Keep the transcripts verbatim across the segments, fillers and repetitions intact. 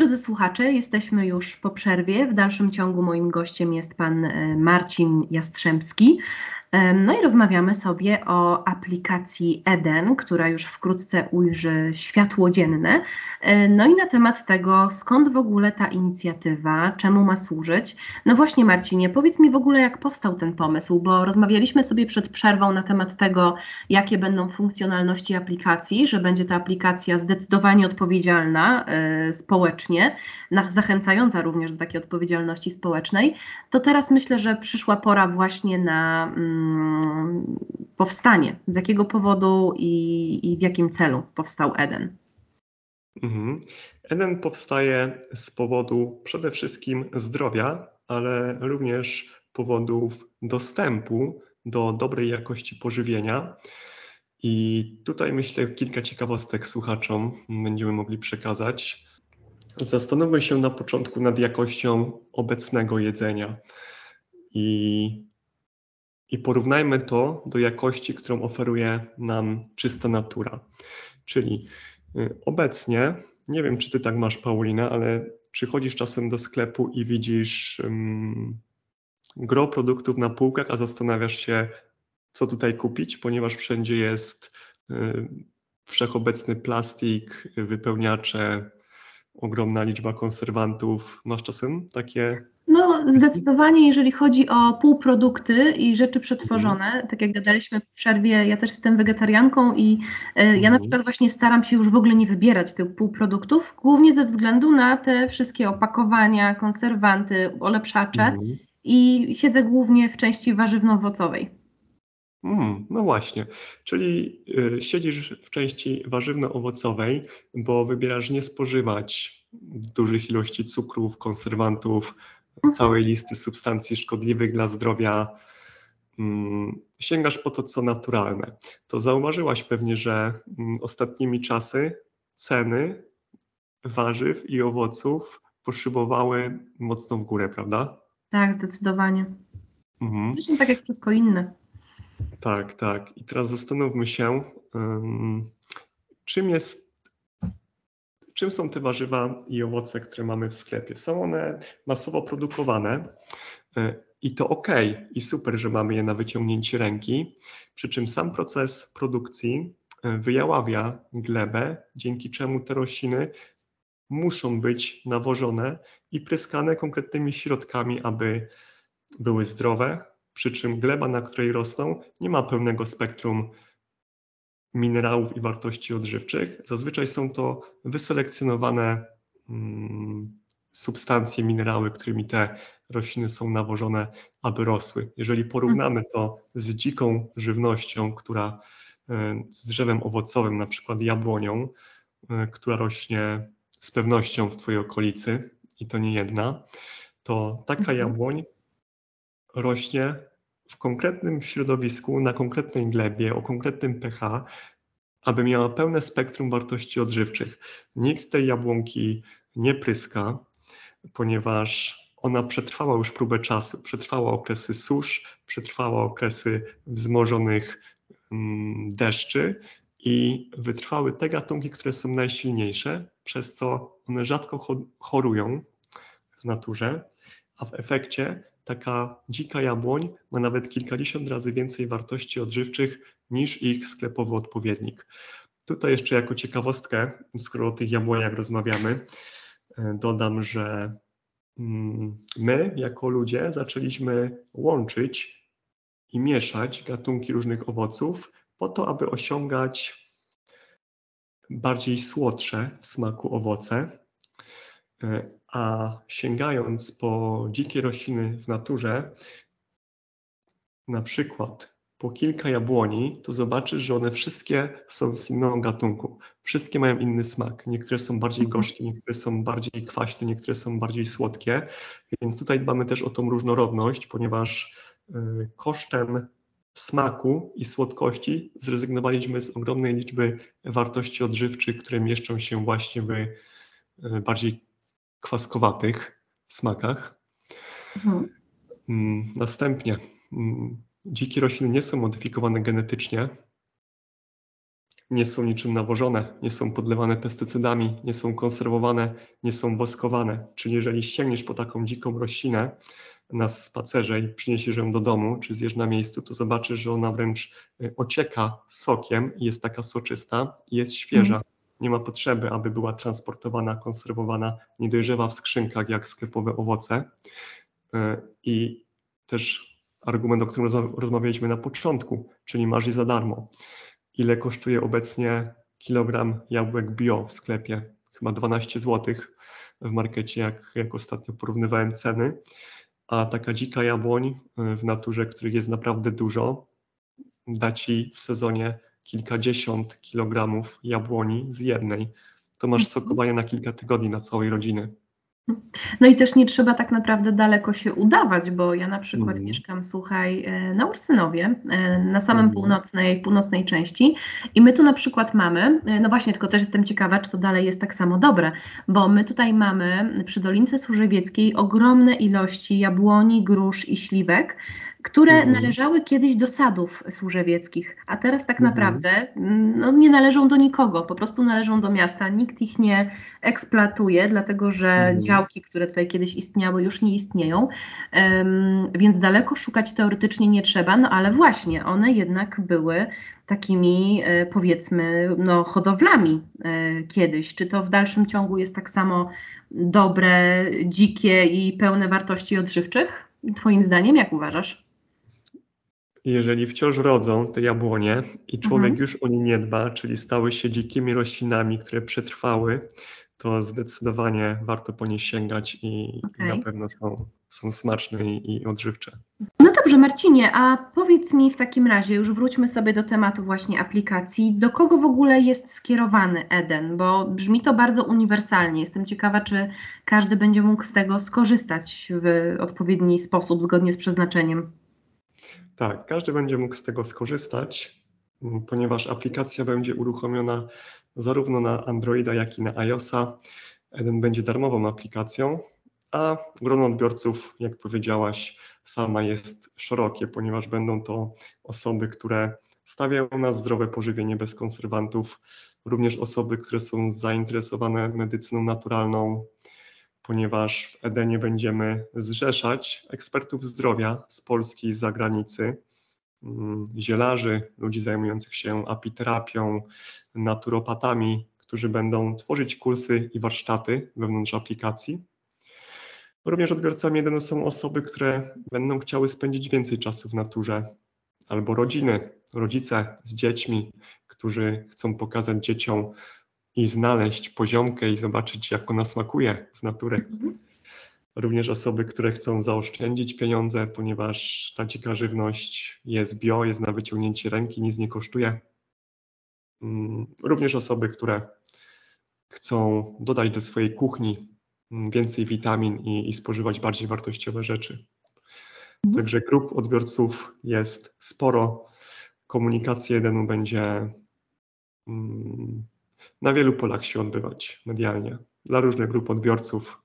drodzy słuchacze, jesteśmy już po przerwie. W dalszym ciągu moim gościem jest pan Marcin Jastrzębski. No i rozmawiamy sobie o aplikacji Eden, która już wkrótce ujrzy światło dzienne. No i na temat tego, skąd w ogóle ta inicjatywa, czemu ma służyć. No właśnie Marcinie, powiedz mi w ogóle, jak powstał ten pomysł, bo rozmawialiśmy sobie przed przerwą na temat tego, jakie będą funkcjonalności aplikacji, że będzie ta aplikacja zdecydowanie odpowiedzialna y, społecznie, na, zachęcająca również do takiej odpowiedzialności społecznej. To teraz myślę, że przyszła pora właśnie na mm, powstanie. Z jakiego powodu i, i w jakim celu powstał Eden? Mhm. Eden powstaje z powodu przede wszystkim zdrowia, ale również powodów dostępu do dobrej jakości pożywienia. I tutaj myślę, kilka ciekawostek słuchaczom będziemy mogli przekazać. Zastanówmy się na początku nad jakością obecnego jedzenia i, i porównajmy to do jakości, którą oferuje nam czysta natura. Czyli y, obecnie, nie wiem, czy ty tak masz, Paulina, ale przychodzisz czasem do sklepu i widzisz um, gro produktów na półkach, a zastanawiasz się, co tutaj kupić, ponieważ wszędzie jest y, wszechobecny plastik, wypełniacze, ogromna liczba konserwantów. Masz czasem takie... No zdecydowanie, jeżeli chodzi o półprodukty i rzeczy przetworzone, Mhm. tak jak gadaliśmy w przerwie, ja też jestem wegetarianką i y, ja Mhm. na przykład właśnie staram się już w ogóle nie wybierać tych półproduktów, głównie ze względu na te wszystkie opakowania, konserwanty, ulepszacze Mhm. i siedzę głównie w części warzywno-owocowej. Mm, no właśnie, czyli y, siedzisz w części warzywno-owocowej, bo wybierasz nie spożywać dużych ilości cukrów, konserwantów, Mhm. całej listy substancji szkodliwych dla zdrowia. Mm, sięgasz po to, co naturalne. To zauważyłaś pewnie, że mm, ostatnimi czasy ceny warzyw i owoców poszybowały mocno w górę, prawda? Tak, zdecydowanie. Mhm. Zresztą tak jak wszystko inne. Tak, tak. I teraz zastanówmy się, um, czym jest, czym są te warzywa i owoce, które mamy w sklepie. Są one masowo produkowane y, i to ok, i super, że mamy je na wyciągnięcie ręki, przy czym sam proces produkcji y, wyjaławia glebę, dzięki czemu te rośliny muszą być nawożone i pryskane konkretnymi środkami, aby były zdrowe, przy czym gleba, na której rosną, nie ma pełnego spektrum minerałów i wartości odżywczych. Zazwyczaj są to wyselekcjonowane mm, substancje, minerały, którymi te rośliny są nawożone, aby rosły. Jeżeli porównamy to z dziką żywnością, która e, z drzewem owocowym, na przykład jabłonią, e, która rośnie z pewnością w twojej okolicy i to nie jedna, to taka Mhm. jabłoń rośnie w konkretnym środowisku, na konkretnej glebie, o konkretnym pH, aby miała pełne spektrum wartości odżywczych. Nikt tej jabłonki nie pryska, ponieważ ona przetrwała już próbę czasu, przetrwała okresy susz, przetrwała okresy wzmożonych mm, deszczy i wytrwały te gatunki, które są najsilniejsze, przez co one rzadko chorują w naturze, a w efekcie taka dzika jabłoń ma nawet kilkadziesiąt razy więcej wartości odżywczych niż ich sklepowy odpowiednik. Tutaj jeszcze jako ciekawostkę, skoro o tych jabłoniach rozmawiamy, dodam, że my jako ludzie zaczęliśmy łączyć i mieszać gatunki różnych owoców po to, aby osiągać bardziej słodsze w smaku owoce, a sięgając po dzikie rośliny w naturze, na przykład po kilka jabłoni, to zobaczysz, że one wszystkie są z innego gatunku. Wszystkie mają inny smak. Niektóre są bardziej gorzkie, niektóre są bardziej kwaśne, niektóre są bardziej słodkie. Więc tutaj dbamy też o tą różnorodność, ponieważ y, kosztem smaku i słodkości zrezygnowaliśmy z ogromnej liczby wartości odżywczych, które mieszczą się właśnie w y, bardziej kwaskowatych smakach. Mhm. Następnie dzikie rośliny nie są modyfikowane genetycznie, nie są niczym nawożone, nie są podlewane pestycydami, nie są konserwowane, nie są woskowane. Czyli jeżeli sięgniesz po taką dziką roślinę na spacerze i przyniesiesz ją do domu, czy zjesz na miejscu, to zobaczysz, że ona wręcz ocieka sokiem i jest taka soczysta i jest świeża. Mhm. Nie ma potrzeby, aby była transportowana, konserwowana, nie dojrzewa w skrzynkach jak sklepowe owoce. I też argument, o którym rozmawialiśmy na początku, czyli masz je za darmo. Ile kosztuje obecnie kilogram jabłek bio w sklepie? Chyba dwanaście złotych w markecie, jak, jak ostatnio porównywałem ceny. A taka dzika jabłoń w naturze, których jest naprawdę dużo, da Ci w sezonie kilkadziesiąt kilogramów jabłoni z jednej. To masz sokowanie na kilka tygodni na całej rodziny. No i też nie trzeba tak naprawdę daleko się udawać, bo ja na przykład Mm. mieszkam, słuchaj, na Ursynowie, na samym Mm. północnej, północnej części i my tu na przykład mamy, no właśnie, tylko też jestem ciekawa, czy to dalej jest tak samo dobre, bo my tutaj mamy przy Dolince Służewieckiej ogromne ilości jabłoni, grusz i śliwek, które Mm. należały kiedyś do sadów służewieckich, a teraz tak Mm. naprawdę no, nie należą do nikogo, po prostu należą do miasta, nikt ich nie eksploatuje, dlatego że Mm. działki, które tutaj kiedyś istniały, już nie istnieją, um, więc daleko szukać teoretycznie nie trzeba, no ale właśnie one jednak były takimi e, powiedzmy no, hodowlami e, kiedyś. Czy to w dalszym ciągu jest tak samo dobre, dzikie i pełne wartości odżywczych? Twoim zdaniem, jak uważasz? Jeżeli wciąż rodzą te jabłonie i człowiek Mhm. już o nie nie dba, czyli stały się dzikimi roślinami, które przetrwały, to zdecydowanie warto po nie sięgać i, i na Okej. pewno są, są smaczne i, i odżywcze. No dobrze, Marcinie, a powiedz mi w takim razie, już wróćmy sobie do tematu właśnie aplikacji, do kogo w ogóle jest skierowany Eden, bo brzmi to bardzo uniwersalnie. Jestem ciekawa, czy każdy będzie mógł z tego skorzystać w odpowiedni sposób, zgodnie z przeznaczeniem. Tak, każdy będzie mógł z tego skorzystać, ponieważ aplikacja będzie uruchomiona zarówno na Androida, jak i na iOSa. Eden będzie darmową aplikacją, a grono odbiorców, jak powiedziałaś, sama jest szerokie, ponieważ będą to osoby, które stawiają na zdrowe pożywienie bez konserwantów, również osoby, które są zainteresowane medycyną naturalną, ponieważ w Edenie będziemy zrzeszać ekspertów zdrowia z Polski i z zagranicy, zielarzy, ludzi zajmujących się apiterapią, naturopatami, którzy będą tworzyć kursy i warsztaty wewnątrz aplikacji. Również odbiorcami Edenu są osoby, które będą chciały spędzić więcej czasu w naturze, albo rodziny, rodzice z dziećmi, którzy chcą pokazać dzieciom i znaleźć poziomkę i zobaczyć, jak ona smakuje z natury. Również osoby, które chcą zaoszczędzić pieniądze, ponieważ ta dzika żywność jest bio, jest na wyciągnięcie ręki, nic nie kosztuje. Również osoby, które chcą dodać do swojej kuchni więcej witamin i, i spożywać bardziej wartościowe rzeczy. Także grup odbiorców jest sporo. Komunikacja Edenu będzie mm, na wielu polach się odbywać medialnie. Dla różnych grup odbiorców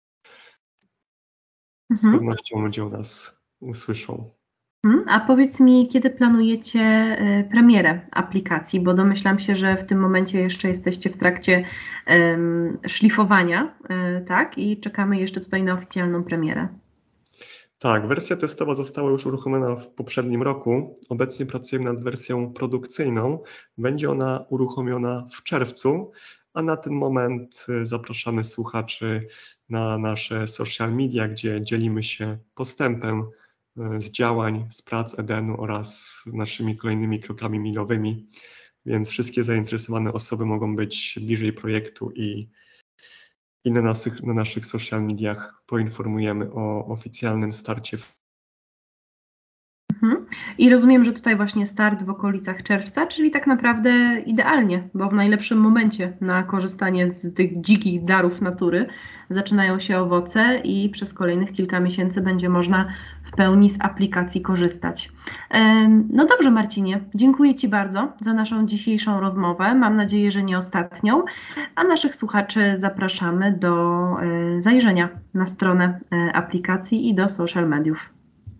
z Mhm. pewnością ludzie o nas usłyszą. A powiedz mi, kiedy planujecie e, premierę aplikacji, bo domyślam się, że w tym momencie jeszcze jesteście w trakcie em, szlifowania, e, tak? I czekamy jeszcze tutaj na oficjalną premierę. Tak, wersja testowa została już uruchomiona w poprzednim roku. Obecnie pracujemy nad wersją produkcyjną. Będzie ona uruchomiona w czerwcu, a na ten moment zapraszamy słuchaczy na nasze social media, gdzie dzielimy się postępem z działań, z prac Edenu oraz naszymi kolejnymi krokami milowymi. Więc wszystkie zainteresowane osoby mogą być bliżej projektu i I na naszych, na naszych social mediach poinformujemy o oficjalnym starcie. Mhm. I rozumiem, że tutaj właśnie start w okolicach czerwca, czyli tak naprawdę idealnie, bo w najlepszym momencie na korzystanie z tych dzikich darów natury zaczynają się owoce i przez kolejnych kilka miesięcy będzie można w pełni z aplikacji korzystać. No dobrze, Marcinie, dziękuję Ci bardzo za naszą dzisiejszą rozmowę. Mam nadzieję, że nie ostatnią, a naszych słuchaczy zapraszamy do zajrzenia na stronę aplikacji i do social mediów.